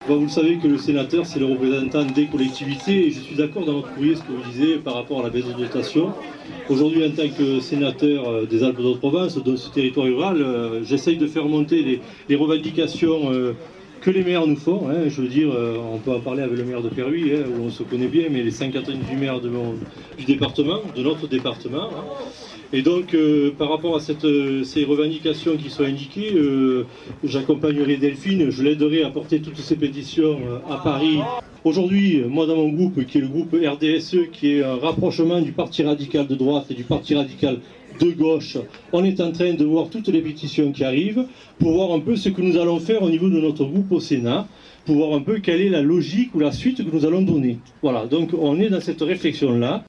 Bon, vous le savez que le sénateur, c'est le représentant des collectivités, et je suis d'accord dans votre courrier ce que vous disiez par rapport à la baisse de dotation. Aujourd'hui, en tant que sénateur des Alpes-de-Haute-Provence, dans ce territoire rural, j'essaye de faire monter les revendications que les maires nous font. Hein. Je veux dire, on peut en parler avec le maire de Perruy, hein, où on se connaît bien, mais les 198 maires du département, de notre département. Hein. Et donc, par rapport à ces revendications qui sont indiquées, j'accompagnerai Delphine, je l'aiderai à porter toutes ces pétitions à Paris. Aujourd'hui, moi dans mon groupe, qui est le groupe RDSE, qui est un rapprochement du Parti radical de droite et du Parti radical de gauche, on est en train de voir toutes les pétitions qui arrivent, pour voir un peu ce que nous allons faire au niveau de notre groupe au Sénat, pour voir un peu quelle est la logique ou la suite que nous allons donner. Voilà, donc on est dans cette réflexion-là.